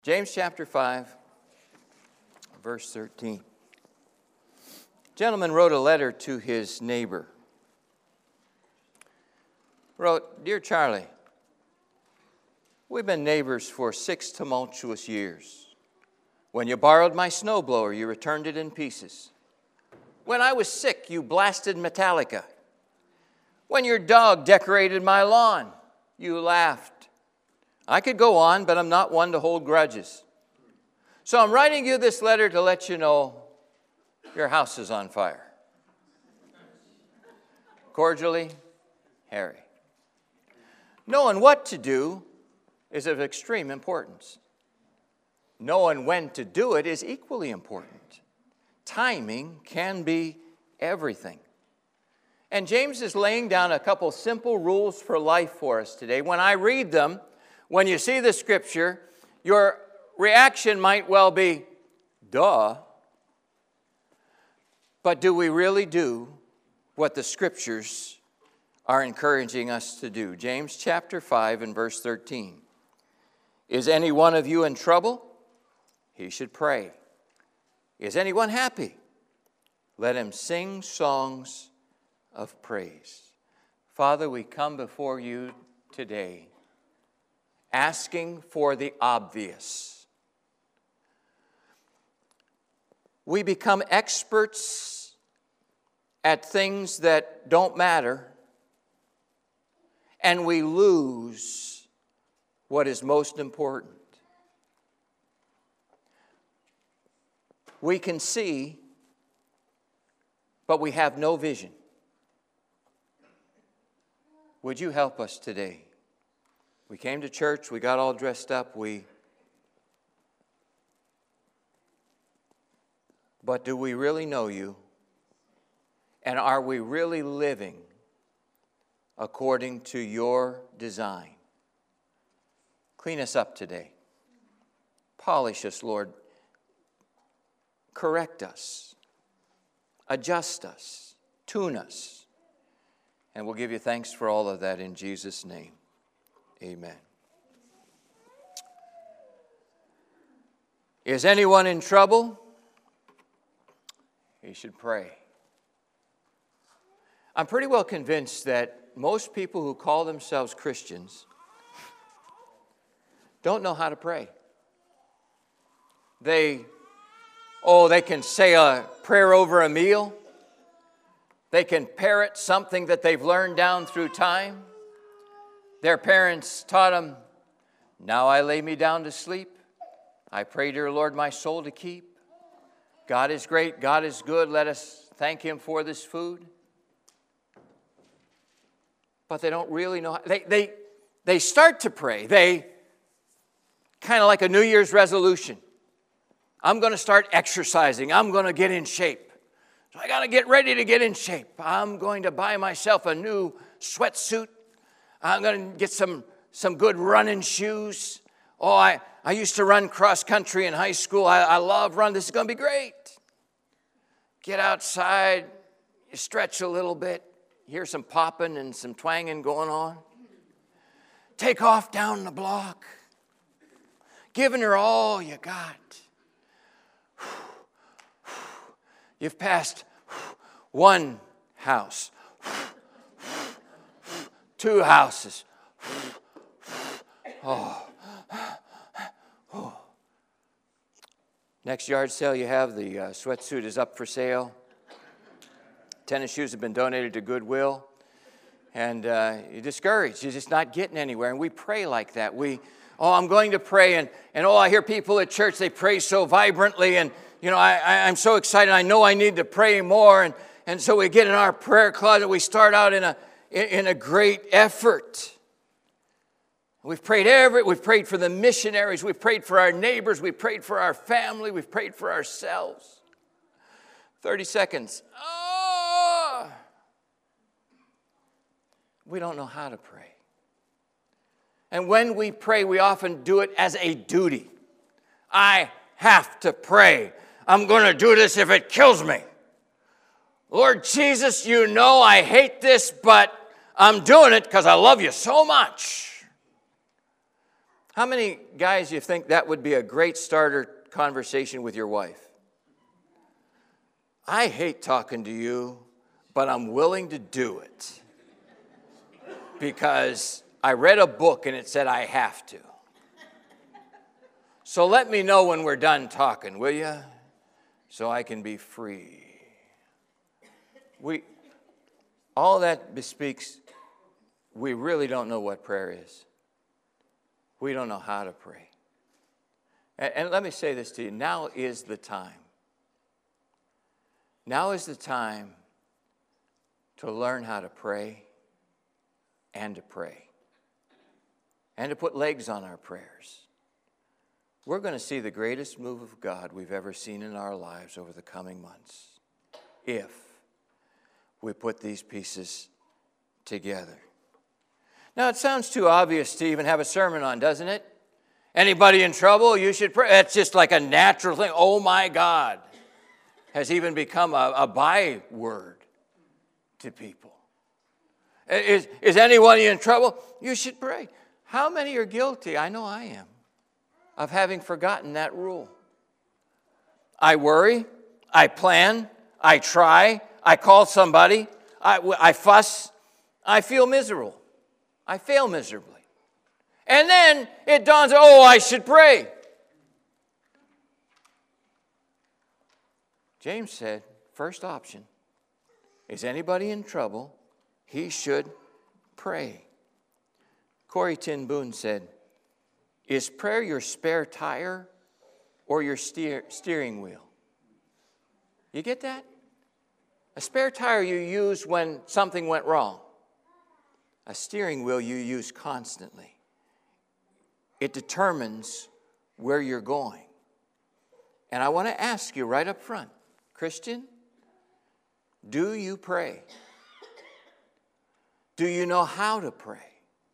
James chapter 5, verse 13. A gentleman wrote a letter to his neighbor. Wrote, "Dear Charlie, we've been neighbors for 6 tumultuous years. When you borrowed my snowblower, you returned it in pieces. When I was sick, you blasted Metallica. When your dog decorated my lawn, you laughed. I could go on, but I'm not one to hold grudges. So I'm writing you this letter to let you know your house is on fire. Cordially, Harry." Knowing what to do is of extreme importance. Knowing when to do it is equally important. Timing can be everything. And James is laying down a couple simple rules for life for us today. When I read them, when you see the scripture, your reaction might well be, duh. But do we really do what the scriptures are encouraging us to do? James chapter 5 and verse 13. Is any one of you in trouble? He should pray. Is anyone happy? Let him sing songs of praise. Father, we come before you today asking for the obvious. We become experts at things that don't matter, and we lose what is most important. We can see, but we have no vision. Would you help us today? We came to church, we got all dressed up, but do we really know you? And are we really living according to your design? Clean us up today. Polish us, Lord. Correct us. Adjust us. Tune us. And we'll give you thanks for all of that in Jesus' name. Amen. Is anyone in trouble? He should pray. I'm pretty well convinced that most people who call themselves Christians don't know how to pray. They can say a prayer over a meal. They can parrot something that they've learned down through time. Their parents taught them, "Now I lay me down to sleep. I pray, dear Lord, my soul to keep. God is great, God is good. Let us thank Him for this food." But they don't really know. They start to pray. They kind of like a New Year's resolution. I'm going to start exercising. I'm going to get in shape. So I got to get ready to get in shape. I'm going to buy myself a new sweatsuit. I'm going to get some good running shoes. Oh, I used to run cross country in high school. I love running. This is going to be great. Get outside. You stretch a little bit. You hear some popping and some twanging going on. Take off down the block. Giving her all you got. You've passed one house. 2 houses. Oh. Next yard sale you have, the sweatsuit is up for sale. Tennis shoes have been donated to Goodwill. And you're discouraged. You're just not getting anywhere. And we pray like that. I'm going to pray. And I hear people at church, they pray so vibrantly. And, I'm so excited. I know I need to pray more. And so we get in our prayer closet. We start out in a great effort. We've prayed for the missionaries, we've prayed for our neighbors, we've prayed for our family, we've prayed for ourselves. 30 seconds. We don't know how to pray. And when we pray, we often do it as a duty. I have to pray. I'm going to do this if it kills me. Lord Jesus, you know I hate this, but I'm doing it because I love you so much. How many guys you think that would be a great starter conversation with your wife? I hate talking to you, but I'm willing to do it because I read a book and it said I have to. So let me know when we're done talking, will you? So I can be free. All that bespeaks we really don't know what prayer is. We don't know how to pray. And let me say this to you. Now is the time. Now is the time to learn how to pray and to pray. And to put legs on our prayers. We're going to see the greatest move of God we've ever seen in our lives over the coming months if we put these pieces together. Now, it sounds too obvious to even have a sermon on, doesn't it? Anybody in trouble? You should pray. That's just like a natural thing. Oh, my God. Has even become a byword to people. Is anyone in trouble? You should pray. How many are guilty? I know I am. Of having forgotten that rule. I worry, I plan, I try, I call somebody, I fuss, I feel miserable. I fail miserably. And then it dawns, oh, I should pray. James said, first option, is anybody in trouble? He should pray. Corrie ten Boom said, is prayer your spare tire or your steering wheel? You get that? A spare tire you use when something went wrong. A steering wheel you use constantly. It determines where you're going. And I want to ask you right up front, Christian, do you pray? Do you know how to pray?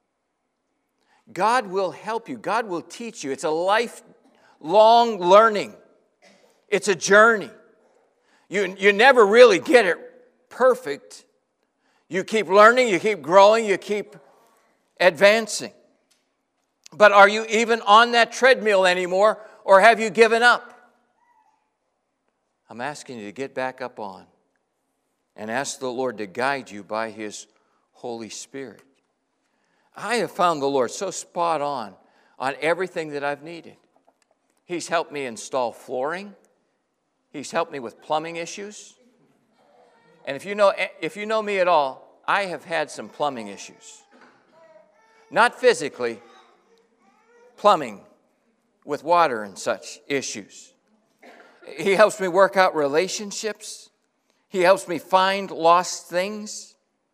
God will help you. God will teach you. It's a lifelong learning. It's a journey. You never really get it perfect. You keep learning, you keep growing, you keep advancing. But are you even on that treadmill anymore, or have you given up? I'm asking you to get back up on and ask the Lord to guide you by His Holy Spirit. I have found the Lord so spot on everything that I've needed. He's helped me install flooring. He's helped me with plumbing issues. And if you know me at all, I have had some plumbing issues. Not physically, plumbing with water and such issues. He helps me work out relationships. He helps me find lost things.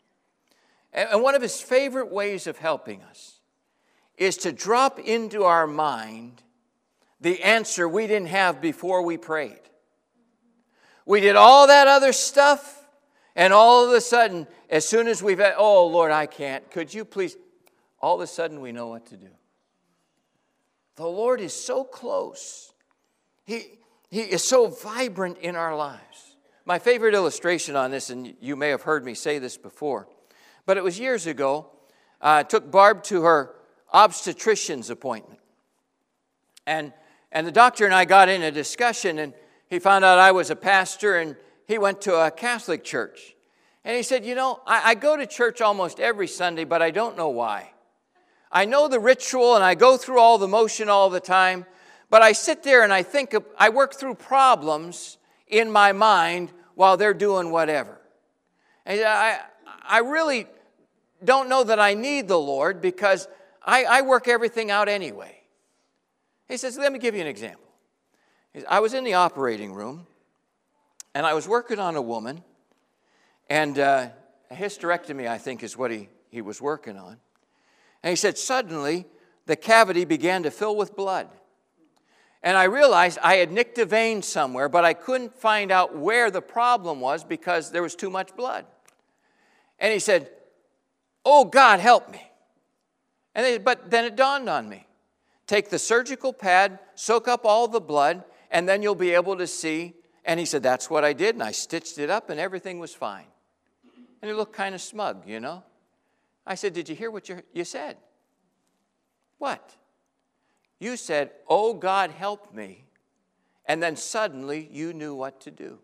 And one of His favorite ways of helping us is to drop into our mind the answer we didn't have before we prayed. We did all that other stuff, and all of a sudden, as soon as we've had, oh, Lord, I can't. Could you please? All of a sudden, we know what to do. The Lord is so close. He is so vibrant in our lives. My favorite illustration on this, and you may have heard me say this before, but it was years ago. I took Barb to her obstetrician's appointment. And the doctor and I got in a discussion, and he found out I was a pastor, and he went to a Catholic church. And he said, I go to church almost every Sunday, but I don't know why. I know the ritual, and I go through all the motion all the time, but I sit there and I work through problems in my mind while they're doing whatever. And I really don't know that I need the Lord because I work everything out anyway. He says, let me give you an example. I was in the operating room, and I was working on a woman, and a hysterectomy, I think, is what he was working on. And he said, suddenly, the cavity began to fill with blood. And I realized I had nicked a vein somewhere, but I couldn't find out where the problem was because there was too much blood. And he said, oh, God, help me. But then it dawned on me. Take the surgical pad, soak up all the blood, and then you'll be able to see. And he said, that's what I did, and I stitched it up, and everything was fine. And he looked kind of smug, I said, did you hear what you said? What? You said, "Oh God, help me." And then suddenly you knew what to do.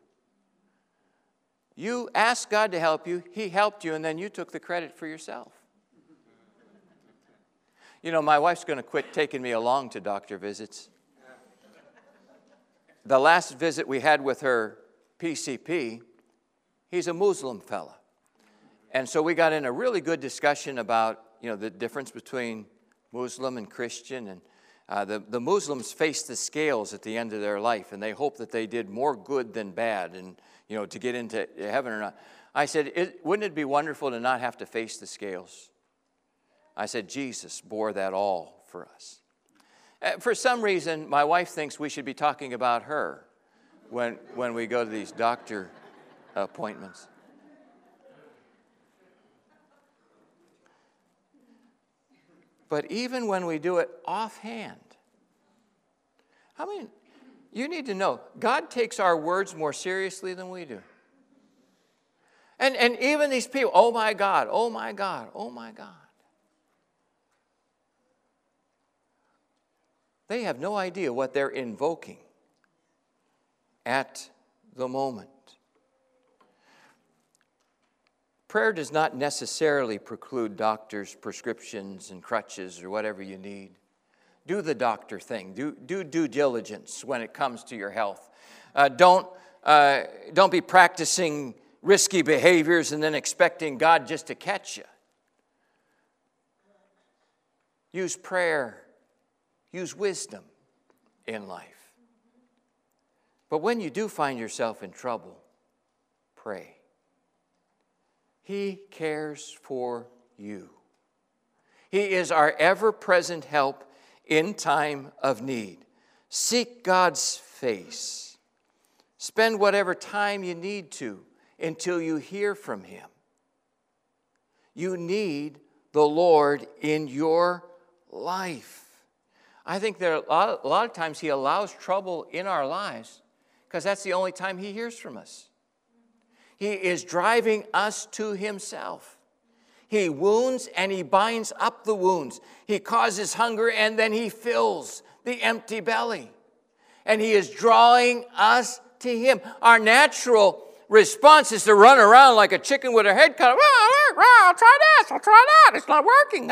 You asked God to help you, He helped you, and then you took the credit for yourself. You know, my wife's going to quit taking me along to doctor visits. The last visit we had with her PCP, he's a Muslim fella. And so we got in a really good discussion about, the difference between Muslim and Christian. And the Muslims face the scales at the end of their life, and they hope that they did more good than bad, and, to get into heaven or not. I said, wouldn't it be wonderful to not have to face the scales? I said, Jesus bore that all for us. For some reason, my wife thinks we should be talking about her when we go to these doctor appointments. But even when we do it offhand, you need to know, God takes our words more seriously than we do. And even these people, oh my God, oh my God, oh my God. They have no idea what they're invoking at the moment. Prayer does not necessarily preclude doctors' prescriptions and crutches or whatever you need. Do the doctor thing. Do due diligence when it comes to your health. Don't be practicing risky behaviors and then expecting God just to catch you. Use prayer. Use wisdom in life. But when you do find yourself in trouble, pray. He cares for you. He is our ever-present help in time of need. Seek God's face. Spend whatever time you need to until you hear from Him. You need the Lord in your life. I think that a lot of times He allows trouble in our lives because that's the only time He hears from us. He is driving us to Himself. He wounds and He binds up the wounds. He causes hunger and then He fills the empty belly. And He is drawing us to Him. Our natural response is to run around like a chicken with her head cut off. I'll try this, I'll try that. It's not working.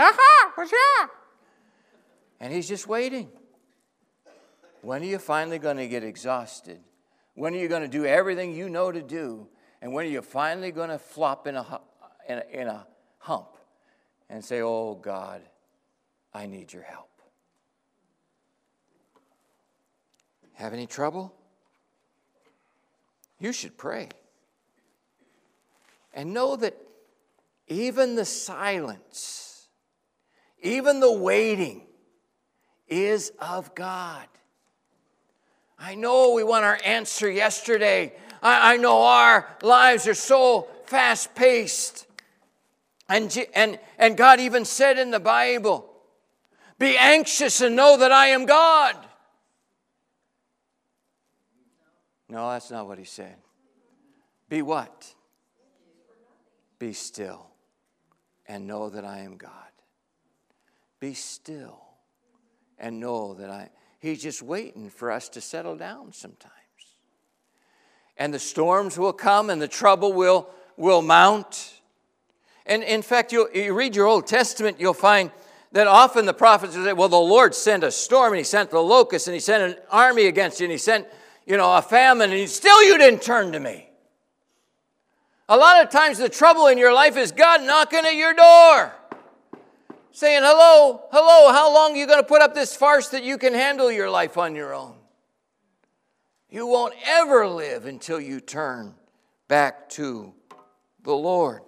And He's just waiting. When are you finally going to get exhausted? When are you going to do everything you know to do? And when are you finally going to flop in a hump and say, oh God, I need your help? Have any trouble? You should pray. And know that even the silence, even the waiting is of God. I know we want our answer yesterday. I know our lives are so fast-paced. And God even said in the Bible, be anxious and know that I am God. No, that's not what He said. Be what? Be still and know that I am God. Be still and know that He's just waiting for us to settle down sometimes. And the storms will come and the trouble will mount. And in fact, you read your Old Testament, you'll find that often the prophets will say, well, the Lord sent a storm, and He sent the locusts, and He sent an army against you, and He sent, a famine, and still you didn't turn to me. A lot of times the trouble in your life is God knocking at your door, saying, hello, how long are you going to put up this farce that you can handle your life on your own? You won't ever live until you turn back to the Lord.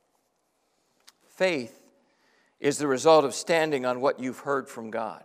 Faith is the result of standing on what you've heard from God.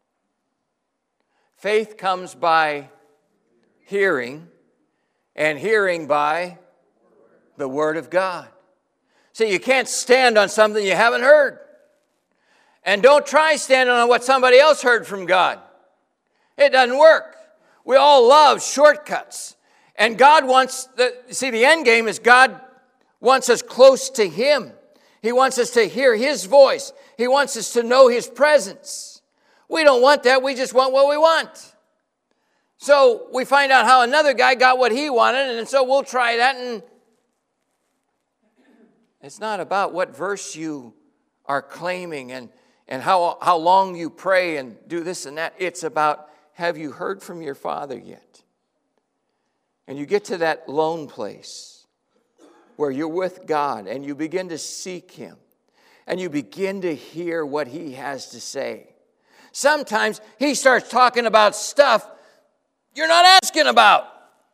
Faith comes by hearing, and hearing by the Word of God. See, you can't stand on something you haven't heard. And don't try standing on what somebody else heard from God. It doesn't work. We all love shortcuts. And God wants, the end game is God wants us close to Him. He wants us to hear His voice. He wants us to know His presence. We don't want that. We just want what we want. So we find out how another guy got what he wanted, and so we'll try that. And it's not about what verse you are claiming and how long you pray and do this and that. It's about, have you heard from your Father yet? And you get to that lone place where you're with God and you begin to seek Him and you begin to hear what He has to say. Sometimes He starts talking about stuff you're not asking about.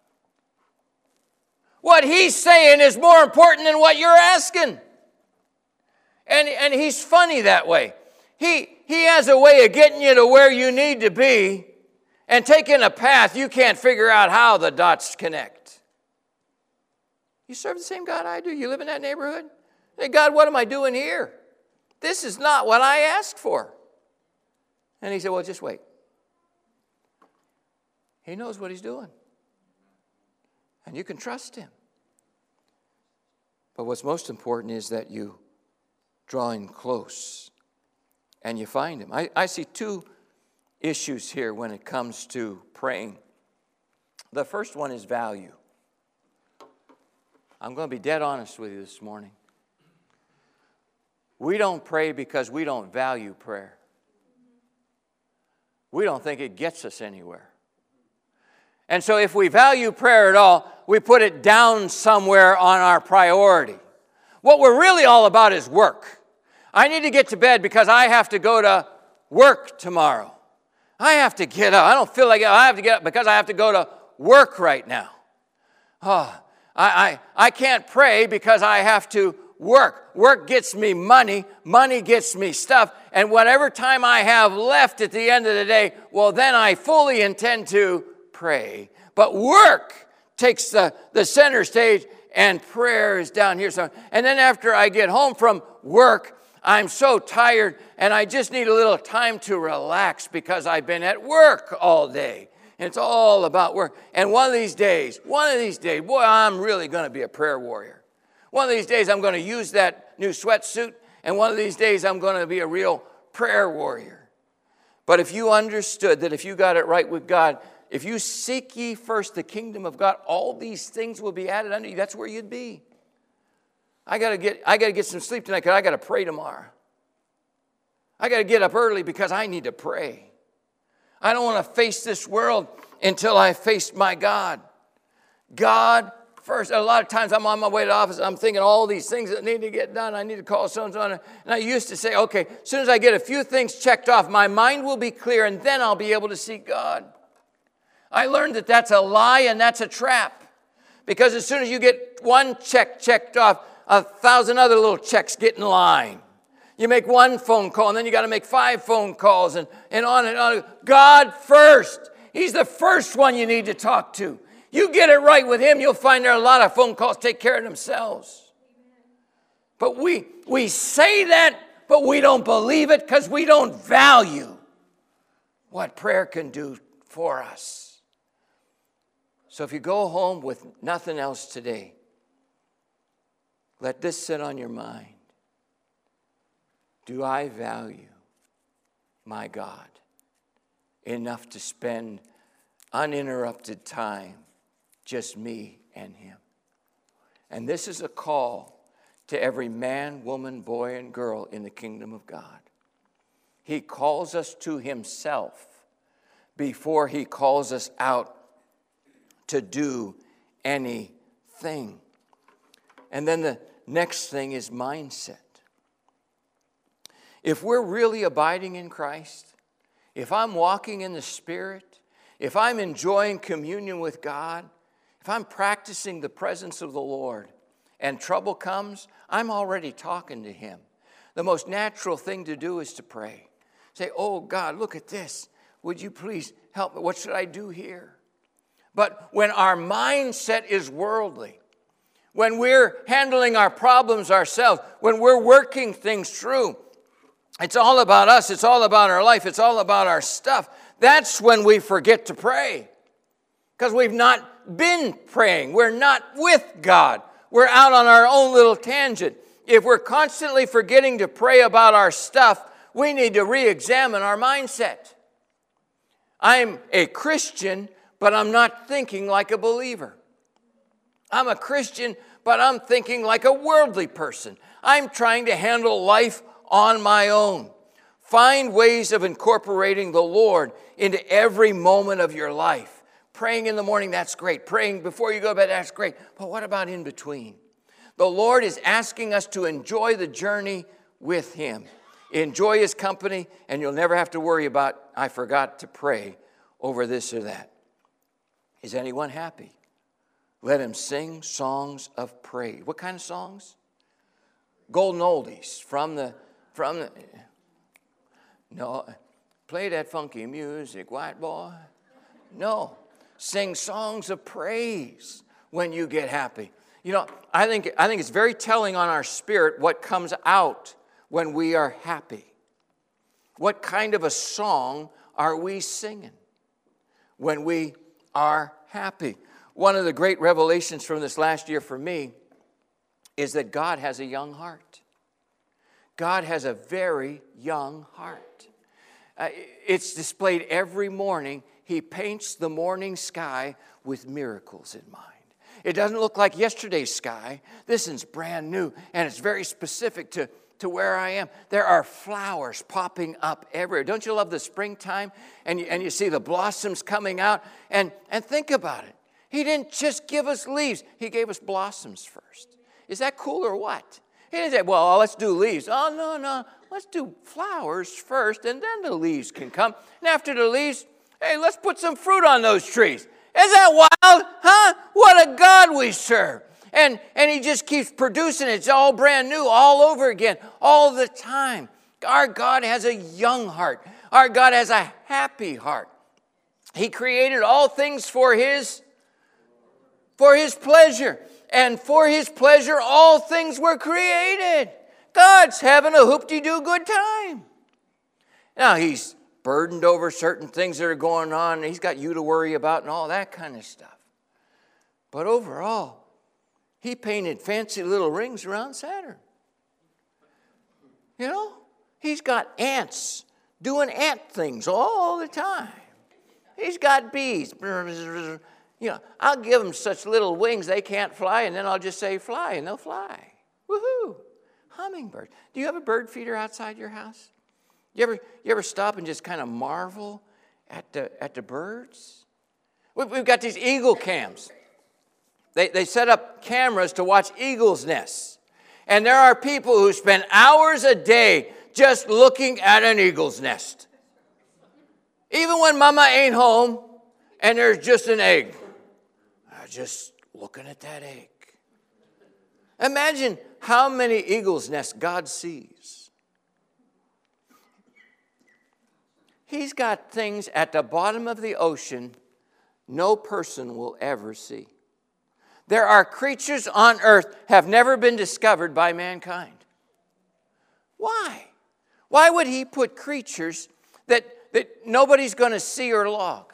What He's saying is more important than what you're asking. And He's funny that way. He has a way of getting you to where you need to be and taking a path you can't figure out how the dots connect. You serve the same God I do. You live in that neighborhood. Hey, God, what am I doing here? This is not what I asked for. And He said, well, just wait. He knows what He's doing. And you can trust Him. But what's most important is that you draw in close and you find Him. I see two issues here when it comes to praying. The first one is value. I'm going to be dead honest with you this morning. We don't pray because we don't value prayer. We don't think it gets us anywhere. And so if we value prayer at all, we put it down somewhere on our priority. What we're really all about is work. I need to get to bed because I have to go to work tomorrow. I have to get up. I don't feel like it. I have to get up because I have to go to work right now. I can't pray because I have to work. Work gets me money. Money gets me stuff. And whatever time I have left at the end of the day, well, then I fully intend to pray. But work takes the center stage and prayer is down here. And then after I get home from work, I'm so tired and I just need a little time to relax because I've been at work all day. And it's all about work. And one of these days, boy, I'm really going to be a prayer warrior. One of these days, I'm going to use that new sweatsuit. And one of these days, I'm going to be a real prayer warrior. But if you understood that if you got it right with God, if you seek ye first the kingdom of God, all these things will be added unto you. That's where you'd be. I got to get some sleep tonight because I got to pray tomorrow. I got to get up early because I need to pray. I don't want to face this world until I face my God. God first. A lot of times I'm on my way to the office. I'm thinking all these things that need to get done. I need to call so-and-so. And I used to say, okay, as soon as I get a few things checked off, my mind will be clear and then I'll be able to seek God. I learned that that's a lie and that's a trap. Because as soon as you get one check checked off, 1,000 other little checks get in line. You make one phone call, and then you got to make 5 phone calls, and on and on. God first. He's the first one you need to talk to. You get it right with Him, you'll find there are a lot of phone calls take care of themselves. But we say that, but we don't believe it because we don't value what prayer can do for us. So if you go home with nothing else today, let this sit on your mind. Do I value my God enough to spend uninterrupted time, just me and Him? And this is a call to every man, woman, boy, and girl in the kingdom of God. He calls us to Himself before He calls us out to do anything. And then the next thing is mindset. If we're really abiding in Christ, if I'm walking in the Spirit, if I'm enjoying communion with God, if I'm practicing the presence of the Lord and trouble comes, I'm already talking to Him. The most natural thing to do is to pray. Say, oh God, look at this. Would you please help me? What should I do here? But when our mindset is worldly, when we're handling our problems ourselves, when we're working things through, it's all about us, it's all about our life, it's all about our stuff. That's when we forget to pray. Because we've not been praying. We're not with God. We're out on our own little tangent. If we're constantly forgetting to pray about our stuff, We need to re-examine our mindset. I'm a Christian, but I'm not thinking like a believer. I'm a Christian, but I'm thinking like a worldly person. I'm trying to handle life on my own. Find ways of incorporating the Lord into every moment of your life. Praying in the morning, that's great. Praying before you go to bed, that's great. But what about in between? The Lord is asking us to enjoy the journey with Him. Enjoy His company, and you'll never have to worry about, I forgot to pray over this or that. Is anyone happy? Let him sing songs of praise. What kind of songs? Golden oldies from the no, play that funky music, white boy. No, sing songs of praise when you get happy. You know, I think it's very telling on our spirit what comes out when we are happy. What kind of a song are we singing when we are happy? One of the great revelations from this last year for me is that God has a young heart. God has a very young heart. It's displayed every morning. He paints the morning sky with miracles in mind. It doesn't look like yesterday's sky. This one's brand new, and it's very specific to where I am. There are flowers popping up everywhere. Don't you love the springtime? And you see the blossoms coming out. And think about it. He didn't just give us leaves. He gave us blossoms first. Is that cool or what? He didn't say, well, let's do leaves. Oh, no. Let's do flowers first, and then the leaves can come. And after the leaves, hey, let's put some fruit on those trees. Is that wild? Huh? What a God we serve. And He just keeps producing it. It's all brand new, all over again, all the time. Our God has a young heart. Our God has a happy heart. He created all things for His pleasure. And for His pleasure, all things were created. God's having a hoop-de-doo good time. Now, He's burdened over certain things that are going on, and He's got you to worry about and all that kind of stuff. But overall, He painted fancy little rings around Saturn. You know, He's got ants doing ant things all the time. He's got bees. You know, I'll give them such little wings they can't fly, and then I'll just say fly, and they'll fly. Woohoo! Hummingbird. Do you have a bird feeder outside your house? You ever stop and just kind of marvel at the birds? We've got these eagle cams. They set up cameras to watch eagles' nests. And there are people who spend hours a day just looking at an eagle's nest. Even when mama ain't home and there's just an egg. Just looking at that egg. Imagine how many eagles' nests God sees. He's got things at the bottom of the ocean no person will ever see. There are creatures on earth have never been discovered by mankind. Why? Why would He put creatures that nobody's going to see or log?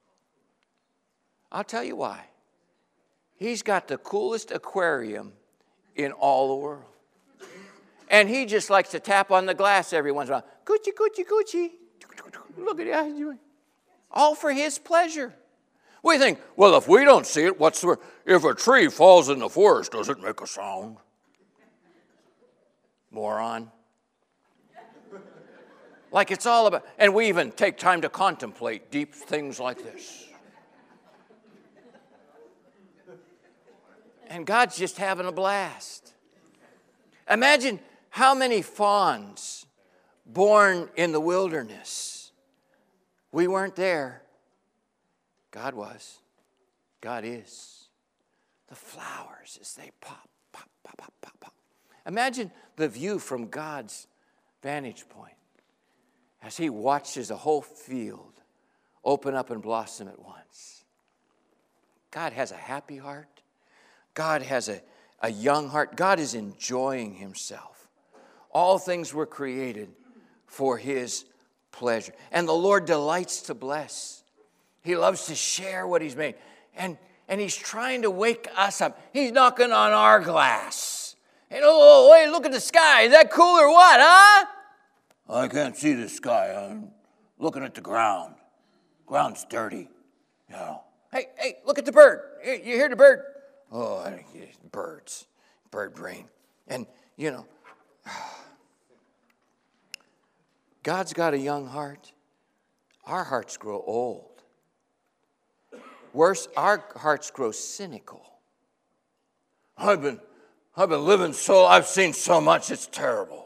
I'll tell you why. He's got the coolest aquarium in all the world. And He just likes to tap on the glass every once in a while. Coochie, coochie, coochie. Look at how He's doing. All for His pleasure. We think, well, if we don't see it, if a tree falls in the forest, does it make a sound? Moron. Like it's all about, and we even take time to contemplate deep things like this. And God's just having a blast. Imagine how many fawns born in the wilderness. We weren't there. God was. God is. The flowers as they pop, pop, pop, pop, pop, pop. Imagine the view from God's vantage point as He watches a whole field open up and blossom at once. God has a happy heart. God has a young heart. God is enjoying Himself. All things were created for His pleasure. And the Lord delights to bless. He loves to share what He's made. And He's trying to wake us up. He's knocking on our glass. And, oh, wait, look at the sky. Is that cool or what, huh? I can't see the sky. I'm looking at the ground. Ground's dirty. You know. Hey, look at the bird. You hear the bird? Oh, birds. Bird brain. And, you know, God's got a young heart. Our hearts grow old. Worse, our hearts grow cynical. I've been living I've seen so much, it's terrible.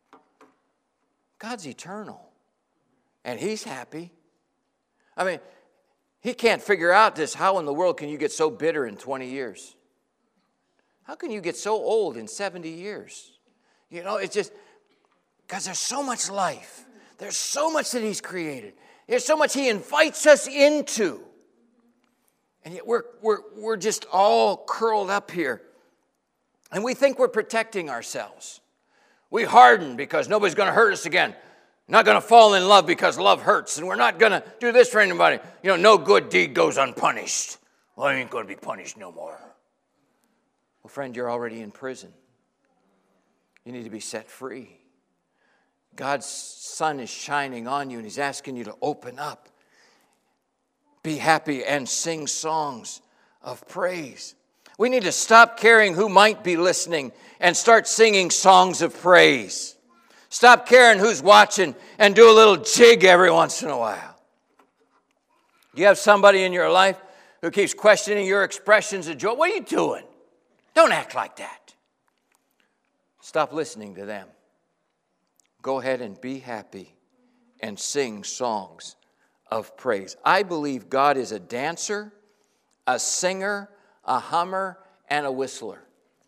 God's eternal, and He's happy. I mean, He can't figure out this. How in the world can you get so bitter in 20 years? How can you get so old in 70 years? You know, it's just because there's so much life. There's so much that He's created. There's so much He invites us into. And yet we're just all curled up here. And we think we're protecting ourselves. We harden because nobody's going to hurt us again. Not going to fall in love because love hurts. And we're not going to do this for anybody. You know, no good deed goes unpunished. Well, I ain't going to be punished no more. Well, friend, you're already in prison. You need to be set free. God's sun is shining on you, and He's asking you to open up. Be happy and sing songs of praise. We need to stop caring who might be listening and start singing songs of praise. Stop caring who's watching and do a little jig every once in a while. Do you have somebody in your life who keeps questioning your expressions of joy? What are you doing? Don't act like that. Stop listening to them. Go ahead and be happy and sing songs of praise. I believe God is a dancer, a singer, a hummer, and a whistler.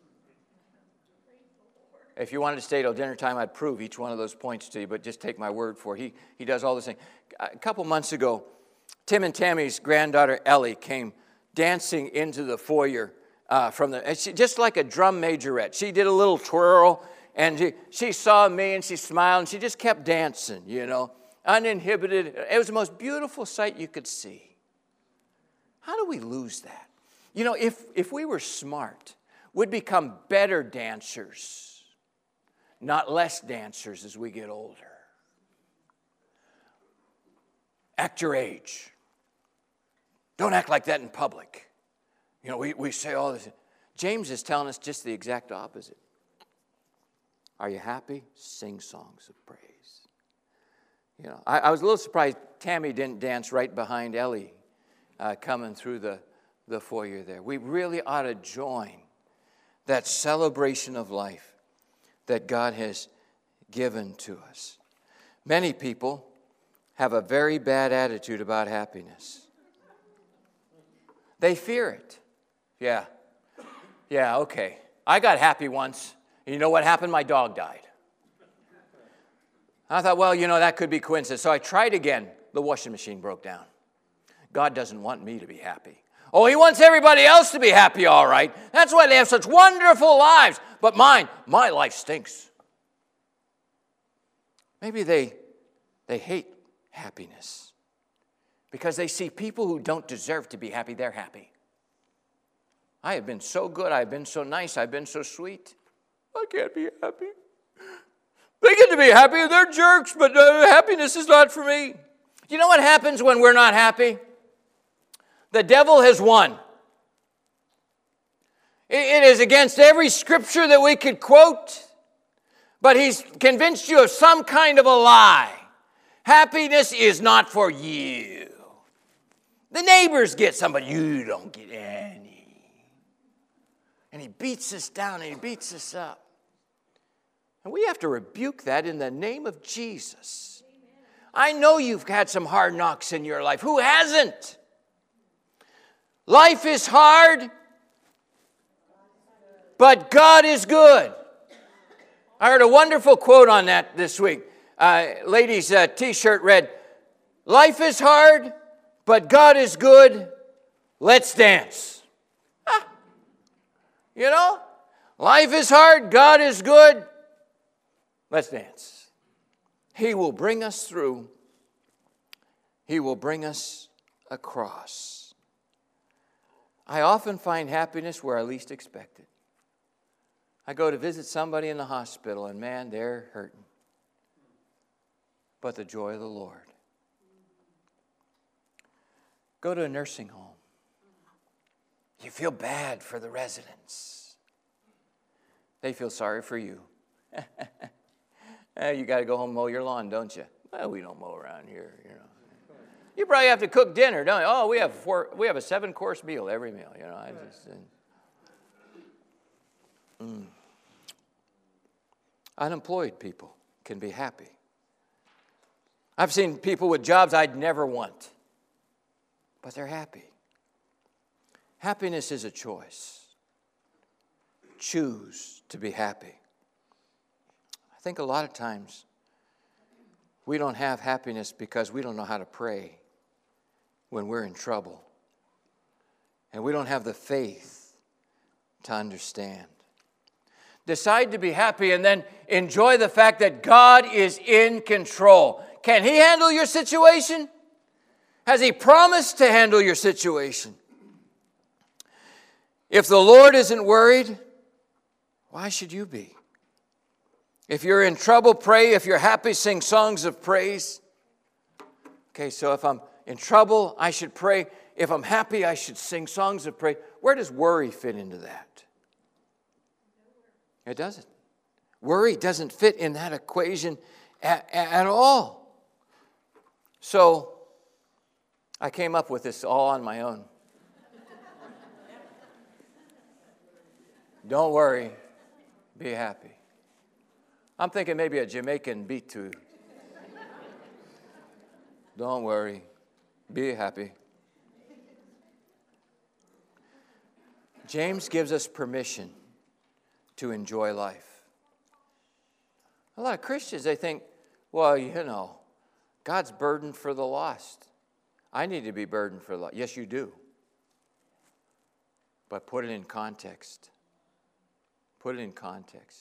If you wanted to stay till dinner time, I'd prove each one of those points to you, but just take my word for it. He does all this thing. A couple months ago, Tim and Tammy's granddaughter Ellie came dancing into the foyer just like a drum majorette. She did a little twirl, and she saw me, and she smiled, and she just kept dancing, you know. Uninhibited. It was the most beautiful sight you could see. How do we lose that? You know, if we were smart, we'd become better dancers, not less dancers as we get older. Act your age. Don't act like that in public. You know, we say all this. James is telling us just the exact opposite. Are you happy? Sing songs of praise. You know, I was a little surprised Tammy didn't dance right behind Ellie coming through the foyer there. We really ought to join that celebration of life that God has given to us. Many people have a very bad attitude about happiness. They fear it. Yeah, okay. I got happy once. And you know what happened? My dog died. I thought, well, you know, that could be coincidence. So I tried again. The washing machine broke down. God doesn't want me to be happy. Oh, He wants everybody else to be happy, all right. That's why they have such wonderful lives. But my life stinks. Maybe they hate happiness because they see people who don't deserve to be happy, they're happy. I have been so good. I've been so nice. I've been so sweet. I can't be happy. They get to be happy. They're jerks, but happiness is not for me. You know what happens when we're not happy? The devil has won. It is against every scripture that we could quote, but he's convinced you of some kind of a lie. Happiness is not for you. The neighbors get some, but you don't get any. And he beats us down and he beats us up. And we have to rebuke that in the name of Jesus. I know you've had some hard knocks in your life. Who hasn't? Life is hard, but God is good. I heard a wonderful quote on that this week. Lady's t-shirt read, "Life is hard, but God is good. Let's dance." You know, life is hard, God is good. Let's dance. He will bring us through. He will bring us across. I often find happiness where I least expect it. I go to visit somebody in the hospital, and man, they're hurting. but the joy of the Lord. Go to a nursing home. You feel bad for the residents. They feel sorry for you. You got to go home and mow your lawn, don't you? Well, we don't mow around here, you know. You probably have to cook dinner, don't you? Oh, we have a 7-course meal every meal, you know. Unemployed people can be happy. I've seen people with jobs I'd never want, but they're happy. Happiness is a choice. Choose to be happy. I think a lot of times we don't have happiness because we don't know how to pray when we're in trouble. And we don't have the faith to understand. Decide to be happy and then enjoy the fact that God is in control. Can He handle your situation? Has He promised to handle your situation? If the Lord isn't worried, why should you be? If you're in trouble, pray. If you're happy, sing songs of praise. Okay, so if I'm in trouble, I should pray. If I'm happy, I should sing songs of praise. Where does worry fit into that? It doesn't. Worry doesn't fit in that equation at all. So I came up with this all on my own. Don't worry, be happy. I'm thinking maybe a Jamaican beat to don't worry, be happy. James gives us permission to enjoy life. A lot of Christians, they think, well, you know, God's burdened for the lost. I need to be burdened for the lost. Yes, you do. But put it in context. Put it in context.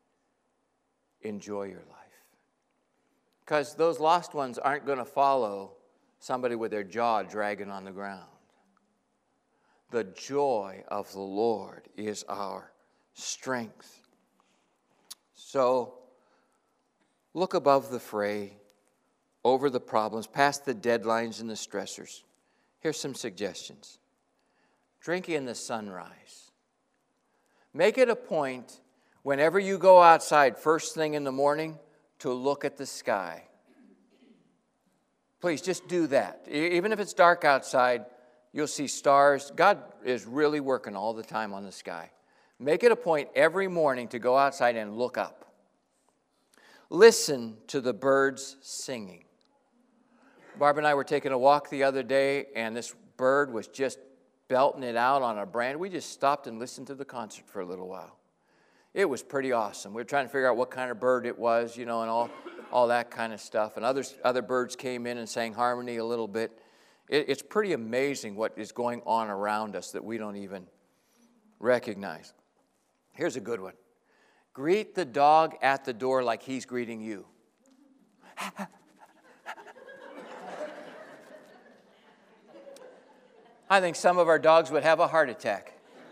Enjoy your life. Because those lost ones aren't going to follow somebody with their jaw dragging on the ground. The joy of the Lord is our strength. So, look above the fray, over the problems, past the deadlines and the stressors. Here's some suggestions. Drink in the sunrise. Make it a point, whenever you go outside first thing in the morning, to look at the sky. Please, just do that. Even if it's dark outside, you'll see stars. God is really working all the time on the sky. Make it a point every morning to go outside and look up. Listen to the birds singing. Barb and I were taking a walk the other day, and this bird was just belting it out on a branch. We just stopped and listened to the concert for a little while. It was pretty awesome. We were trying to figure out what kind of bird it was, you know, and all that kind of stuff. And other birds came in and sang harmony a little bit. It's pretty amazing what is going on around us that we don't even recognize. Here's a good one. Greet the dog at the door like he's greeting you. I think some of our dogs would have a heart attack.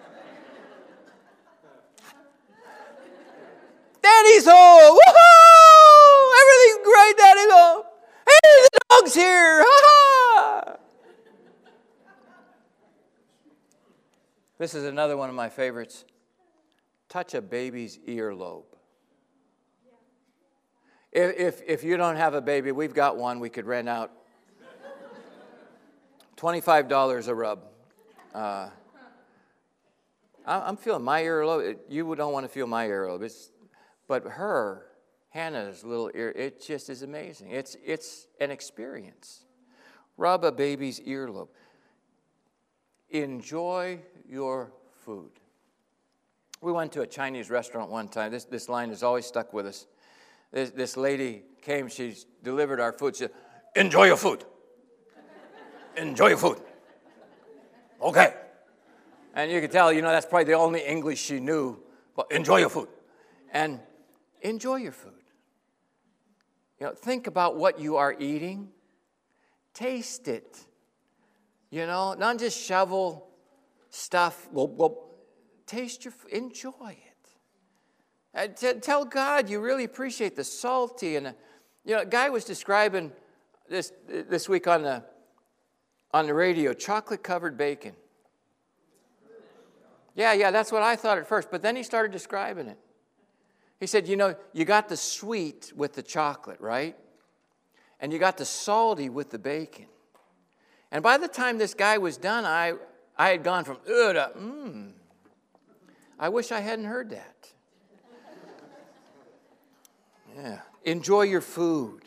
Daddy's home! Woohoo! Everything's great, Daddy's home! Hey, the dog's here! Ha-ha! This is another one of my favorites. Touch a baby's earlobe. If you don't have a baby, we've got one we could rent out. $25 a rub. I'm feeling my earlobe. You don't want to feel my earlobe. But Hannah's little ear, it just is amazing. It's an experience. Rub a baby's earlobe. Enjoy your food. We went to a Chinese restaurant one time. This line has always stuck with us. This lady came, she delivered our food. She said, enjoy your food. Enjoy your food. Okay. And you could tell, you know, that's probably the only English she knew. But enjoy your food. And enjoy your food. You know, think about what you are eating. Taste it. You know, not just shovel stuff. Taste your food. Enjoy it. And tell God you really appreciate the salty and You know, a guy was describing this week on the radio, chocolate-covered bacon. Yeah, that's what I thought at first, but then he started describing it. He said, you know, you got the sweet with the chocolate, right? And you got the salty with the bacon. And by the time this guy was done, I had gone from, to, I wish I hadn't heard that. Yeah. Enjoy your food.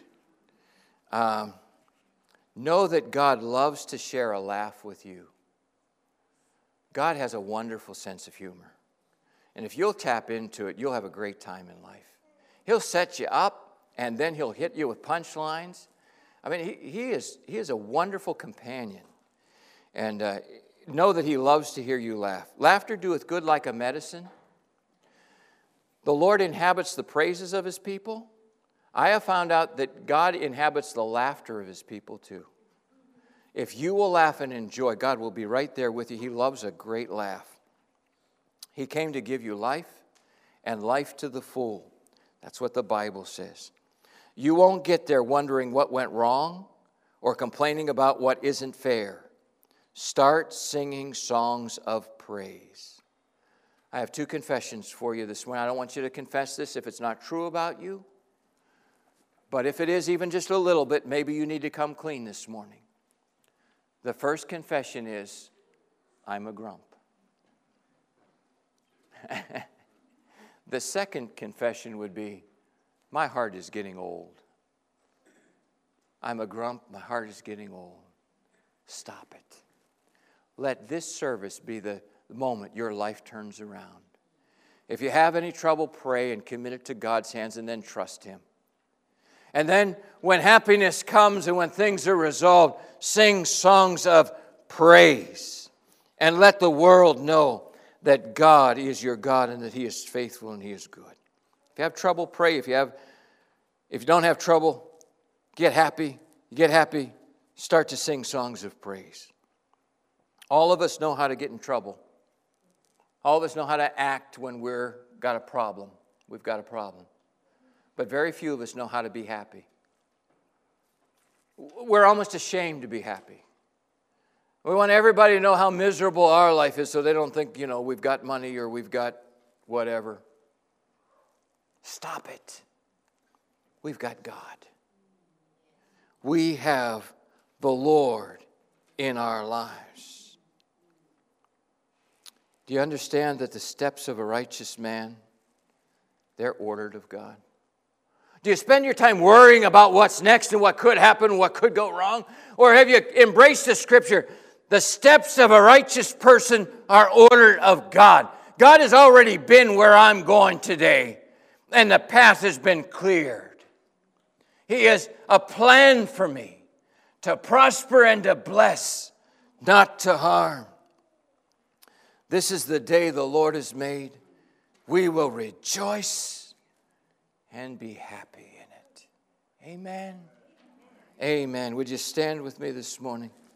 Know that God loves to share a laugh with you. God has a wonderful sense of humor. And if you'll tap into it, you'll have a great time in life. He'll set you up, and then he'll hit you with punchlines. I mean, he is a wonderful companion. And know that he loves to hear you laugh. Laughter doeth good like a medicine. The Lord inhabits the praises of his people. I have found out that God inhabits the laughter of his people too. If you will laugh and enjoy, God will be right there with you. He loves a great laugh. He came to give you life and life to the full. That's what the Bible says. You won't get there wondering what went wrong or complaining about what isn't fair. Start singing songs of praise. I have two confessions for you this morning. I don't want you to confess this if it's not true about you. But if it is even just a little bit, maybe you need to come clean this morning. The first confession is, I'm a grump. The second confession would be, my heart is getting old. I'm a grump, my heart is getting old. Stop it. Let this service be the moment your life turns around. If you have any trouble, pray and commit it to God's hands and then trust him. And then when happiness comes and when things are resolved, sing songs of praise. And let the world know that God is your God and that he is faithful and he is good. If you have trouble, pray. If you don't have trouble, get happy. Get happy. Start to sing songs of praise. All of us know how to get in trouble. All of us know how to act when we've got a problem. We've got a problem. But very few of us know how to be happy. We're almost ashamed to be happy. We want everybody to know how miserable our life is so they don't think, we've got money or we've got whatever. Stop it. We've got God. We have the Lord in our lives. Do you understand that the steps of a righteous man, they're ordered of God? Do you spend your time worrying about what's next and what could happen, what could go wrong? Or have you embraced the scripture? The steps of a righteous person are ordered of God. God has already been where I'm going today, and the path has been cleared. He has a plan for me to prosper and to bless, not to harm. This is the day the Lord has made. We will rejoice and be happy in it. Amen. Amen. Would you stand with me this morning?